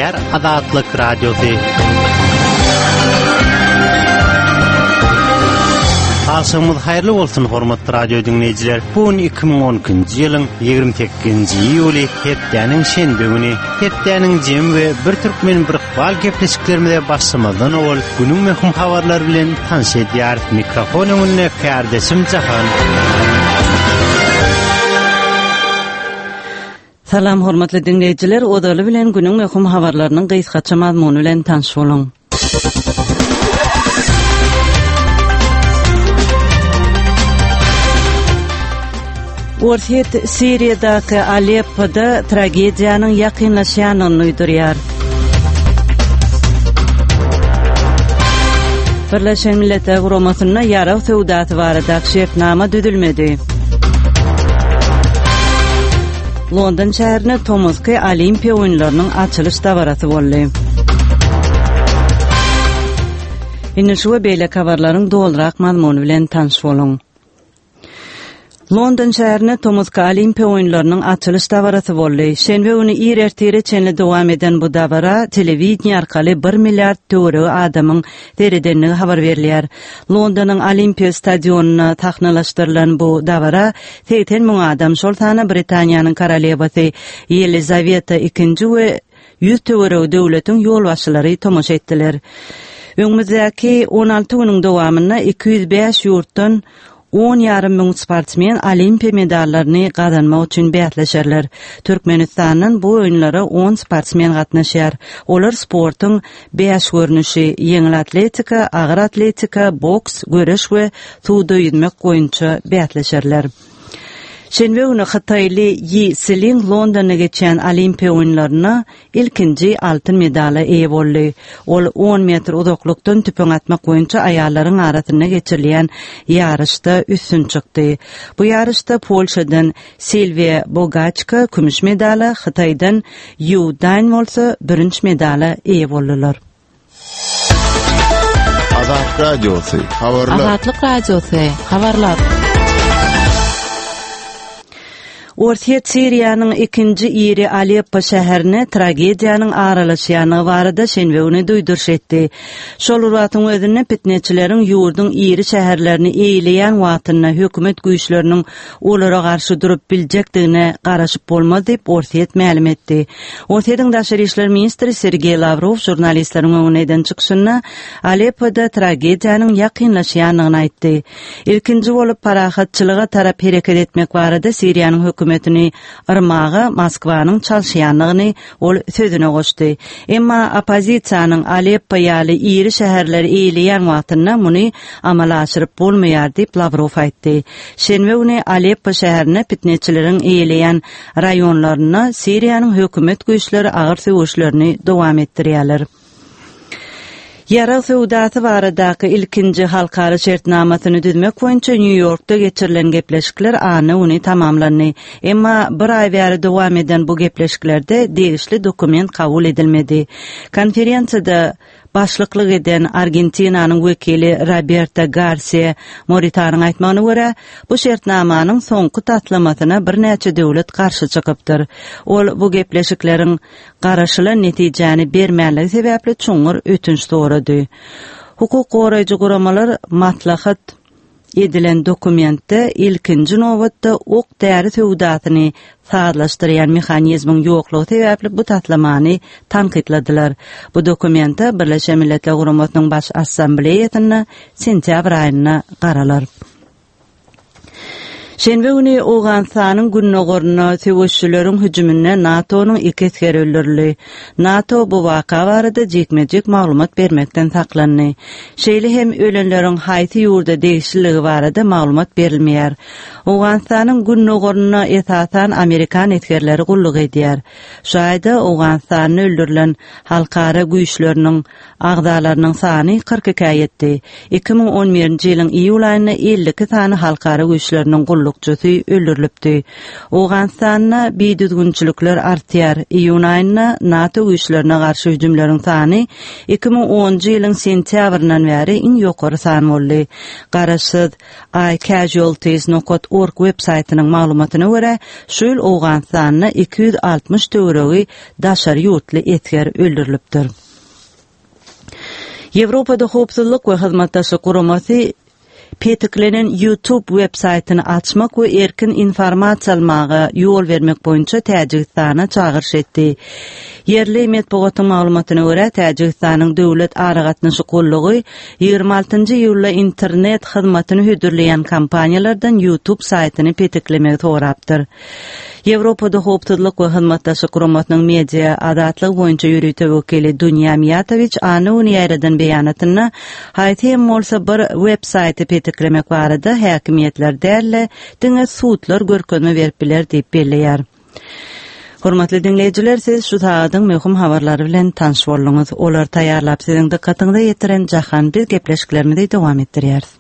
dinleýär Azatlyk radiosy. Aşamyz haýyrly bolsun hormatly radio dinleýijiler. Bu 2012-nji ýylyň 28-nji ýuly hepdeniň şenbe güni. Hepdeniň jem we bir türkmen bir hal gepleşiklerimize başlamadan ol günüň möhüm habarlar bilen tanış edýär. Mikrofonyny Kardeşim Jahan. Salam hormatly dinleýijiler, odaly bilen günüň möhüm habarlarynyň gysgaça mazmuny bilen tanış boluň. Ortaýet Siriýadaky Aleppo'da tragediýanyň ýakynlaşýanyny uýdurýar. Birleşen Milletler Guramasyna ýara sowdaty barada şertnama düzülmedi. London şäherine Tomosky Olimpiýa oýunlarynyň açylyş dabarasy boldy. Indi şu beýle habarlaryň doldurak mazmuny bilen tanış boluň. London şäherine Tomosky Olimpiýa oýunlarynyň açylyş dabarasy boldy. Şenbe güni erteri çenli dowam eden bu dabara telewiziýa arkaly 1 milliard töwre adamyň deredenligi habar berilýär. Londonyň Olimpiýa stadionuna taxnalaşdyrylan bu dabara 80.000 adam şol sany Britaniýanyň karalewasy Elizaveta II we 100 töwre döwletiň ýolbaşçylary tomoşa etdiler. Öňümüzdäki 16 güniň dowamyna 205 ýurtdan 10.500 sportsmen Olimpiýa medallaryny gazanmak üçin bätleşerler. Türkmenistanyň bu oýunlara 10 sportsmen gatnaşýar. Olar sportyň 5 görnüşi: yeňil atletika, agyr atletika, boks, göreş we suwda ýüzmek boýunça bätleşerler. Şenbe güni Hataýly Yi Siling Londonda geçen Olimpiýa oýunlaryna ilkinji altyn medala eýe boldy. Ol 10 metr uzaklykdan tüpüň atmak boýunça aýallaryň arasyna geçirilýän ýarışda üstün çykdy. Bu ýarışda Polşadan Silvia Bogacka kümüş medala, Hataýdan Yu Dan bolsa birinji medala eýe boldylar. Azatlyk radiosy, habarlar. Azatlyk radiosy, habarlar. Ortaýet Siriýanyň ikinji ýeri Aleppo şäherine tragediýanyň aralaşýanyny barada şenbe güni duýduruş etdi. Şol wagtyň özünde fitneçileriň ýurdun ýeri şäherlerini eýleýän wagtyna hökümet güýçleriniň olara garşy durup biljekdigine garaşyp bolmaz diýip Ortaýet ma'lum etdi. Ortaýetin daşary işler ministri Sergey Lavrov jurnalistleriň öňünden çykyşynda Aleppoda tragediýanyň ýakynlaşýanyny aýtdy. İlkinji bolup parahatçylyga tarap hereket etmek barada Siriýanyň hökümetini ırmaga Moskwanyň çalşýanlygyny ol sözüne goşdy. Emma opozisiýanyň Aleppo ýaly ýeri şäherleri eýleýän wagtyna muny amala aşyryp bolmaýar diýip Lavrov aýtdy. Şenbe güni Aleppo şäherine fitneçileriň eýleýän raýonlaryna Siriýanyň hökümet güýçleri agyr söwüşlerini dowam etdirýärler. Ýara sowdaty baradaky ilkinji halkara şertnamasyny düzmek boýunça New Yorkda geçirilen gepleşikler any uny tamamlandy. Emma bir ay bäri dowam eden bu gepleşiklerde degişli dokument kabul edilmedi. Konferensiýada başlyklyk eden Argentinanyň wekili Roberto Garcia Moritanyň aýtmagyna görä, bu şertnamanyň soňky tatlamasyna bir näçe döwlet garşy çykypdyr. Ol bu gepleşikleriň garaşylan netijäni bermänligi sebäpli çoňur ötünç sorady. Hukuk goraýjy guramalar matlahat edilen dokumentde ilkinji nowatda ok däri sowdatyny sağlaşdyrýan mexanizmiň ýoklugy sebäpli bu tatlamany tanqidladylar. Bu dokumentda Birleşen Milletler Guramasynyň baş assambleýasyna sentýabr aýyna garalar. Şenbe güni Owganistanyň günnogoruna söwüşçüleriň hüjümine NATO'nun 2 askeri öldürildi. NATO bu waka barada jekmejek maglumat bermekden saklandy. Şeýle hem ölenleriň haýsy ýurda degişligi barada maglumat berilmeýär. Owganistanyň günnogoruna esasan Amerikan askerleri gulluk edýär. Şu aýda Owganistanyň öldürilen halkara güýçleriniň agdalarynyň sany 42 ýetdi. 2011-nji ýylyň iýul aýyna 52 sany halkara güýçleriniň gulluk gowlukçysy öldürilipdi. Awganistanyna biýdüzgünçilikler artýar. Iýun aýyna NATO güýçlerine garşy hüjümleriň sany 2010-njy ýylyň sentýabryndan bäri iň ýokary san boldy. Garaşsyz iCasualties.org web saýtynyň maglumatyna görä, şol Awganistanyna 260 töweregi daşar ýurtly etger öldürilipdir. Ýewropada howpsuzlyk we hyzmatdaşlyk guramasy petiklenen YouTube web saýtyny açmak we erkin informasiýa almaga ýol bermek boýunça Täjikistana çağırş etdi. Yerli medeniýet maglumatyna görä, Täjikistanyň döwlet aragatnaşy gollugy 26-njy ýylda internet hyzmatyny hödürleýän kompaniýalardan YouTube saýtyny petiklemek torapdyr. Ýewropada howpsuzlyk we hyzmatdaşlyk guramatynyň media adatlygy boýunça ýürüýte wekili Dunýa Miýatowiç any ýerden beýanatyna haýtym bolsa bir web saýty petiklemek barada häkimiýetler dälle diňe suwtlar görkezme berip biler diýip belleýär. Hormatly dinleýijiler, siz şu saýadyň möhüm habarlary bilen tanış boldyňyz. Olar taýýarlap siziň dikkatyňize ýetiren Jahan biz gepleşiklerimizi dowam etdirýäris.